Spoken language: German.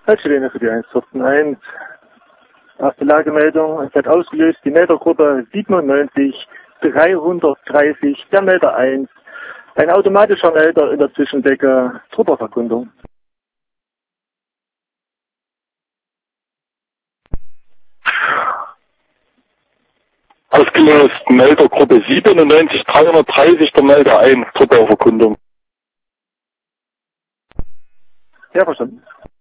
Altschwene für die 114.1. Erste Lagemeldung. Es hat ausgelöst die Meldergruppe 97 330, der Melder 1. Ein automatischer Melder in der Zwischendecke. Trupperverkundung. Ausgelöst Meldergruppe 97 330, der Melder 1. Trupperverkundung. Ja, verstanden.